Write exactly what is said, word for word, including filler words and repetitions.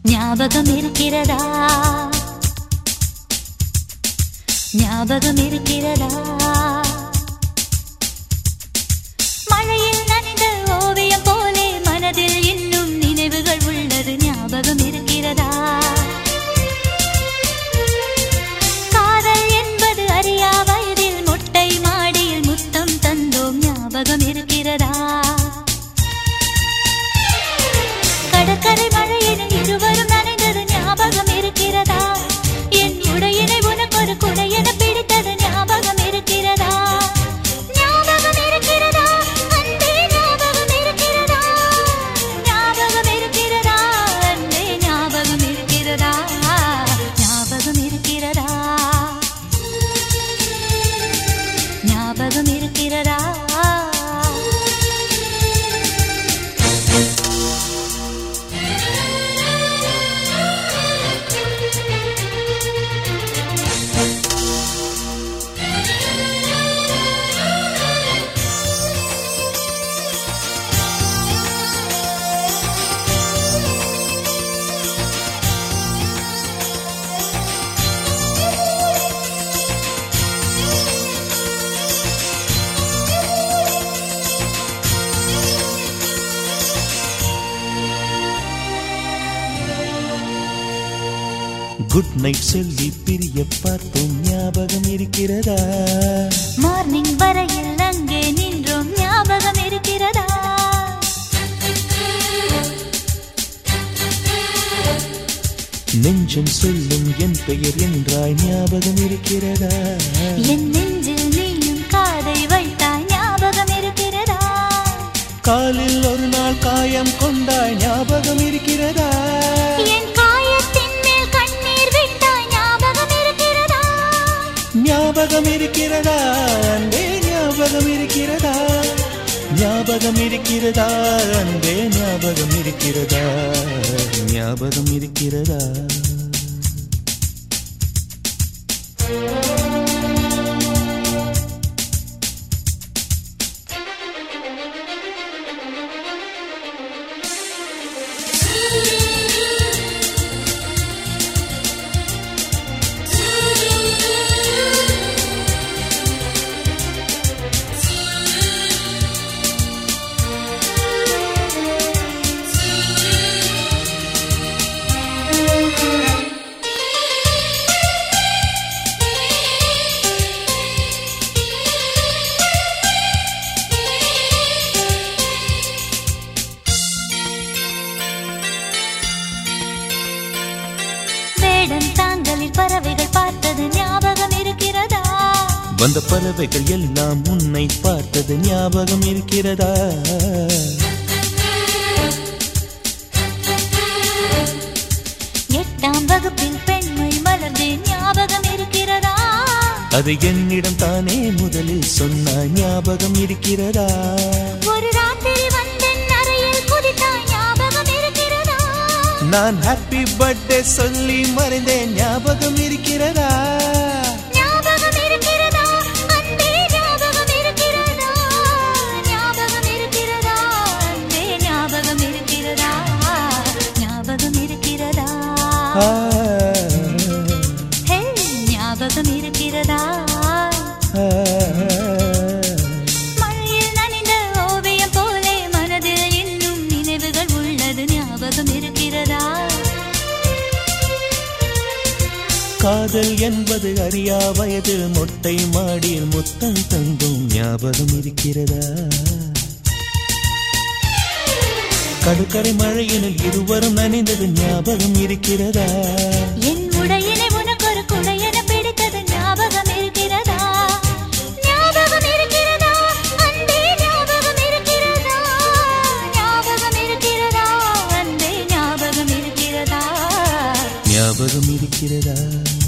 ஞாபகம் இருக்கிறதா ஞாபகம் இருக்கிறதா மழையில் நனைந்த ஓவியம் போலே மனதில் இன்னும் நினைவுகள் உள்ளது ஞாபகம் இருக்கிறதா காதல் என்பது அறியா வயதில் மொட்டை மாடியில் முத்தம் தந்தோம் ஞாபகம் இருக்கிறதா கடற்கரை மழையில் இருவரும் நனைந்தது ஞாபகம் இருக்கிறதா என் உடையினை உனக்கொரு குடையென பிடித்தது ஞாபகம் இருக்கிறதா ஞாபகம் இருக்கிறதா அன்பே ஞாபகம் இருக்கிறதா ஞாபகம் இருக்கிறதா அன்பே ஞாபகம் இருக்கிறதா ஞாபகம் இருக்கிறதா ஞாபகம் இருக்கிறதா குட் நைட் சொல்லி பிரிய பார்த்தோம் ஞாபகம் இருக்கிறதா மார்னிங் வரையில் அங்கே நின்றோம் ஞாபகம் இருக்கிறதா நெஞ்சம் சொல்லும் என் பெயர் என்றாய் ஞாபகம் இருக்கிறதா என் நெஞ்சில் நீயும் காதை வைத்தாய் ஞாபகம் இருக்கிறதா காலில் ஒரு நாள் காயம் கொண்டாய் ஞாபகம் இருக்கிறதா என் காயத்தின் மேல் கண்ணீர் விட்டாய் ஞாபகம் இருக்கிறதா ஞாபகம் இருக்கிறதா அன்பே ஞாபகம் இருக்கிறதா ஞாபகம் இருக்கிறதா அன்பே ஞாபகம் இருக்கிறதா ஞாபகம் இருக்கிறதா தாங்களில் பறவைகள் பார்த்தது ஞாபகம் இருக்கிறதா வந்த பறவைகள் எல்லாம் உன்னை பார்த்தது ஞாபகம் இருக்கிறதா எட்டாம் வகுப்பில் பெண்மை மலர்ந்து ஞாபகம் இருக்கிறதா அது என்னிடம் தானே முதலில் சொன்ன ஞாபகம் இருக்கிறதா ஒரு ராத்திரி வந்தன் அறையில் குதித்தாய் ஞாபகம் இருக்கிறதா நான் ஹாப்பி பர்த்டே சொல்லி மறைந்தேன் ஞாபகம் இருக்கிறதா ஞாபகம் இருக்கிறதா அன்பே ஞாபகம் இருக்கிறதா ஞாபகம் இருக்கிறதா அன்பே ஞாபகம் இருக்கிறதா ஞாபகம் இருக்கிறதா ஹே ஞாபகம் இருக்கிறதா மழையில் நனைந்த ஓவியம் போலே மனதில் இன்னும் நினைவுகள் உள்ளது ஞாபகம் இருக்கிறதா காதல் என்பது அறியா வயது மொட்டை மாடியில் முத்தம் தந்தும் ஞாபகம் இருக்கிறதா கடற்கரை மழையினில் இருவரும் நனைந்தது ஞாபகம் இருக்கிறதா என் உடையினை உனக்கொரு குடையென பிடித்தது ஞாபகம் இருக்கிறதா ஞாபகம் இருக்கிறதா அன்பே ஞாபகம் இருக்கிறதா ஞாபகம் இருக்கிறதா அன்பே ஞாபகம் இருக்கிறதா ஞாபகம் இருக்கிறதா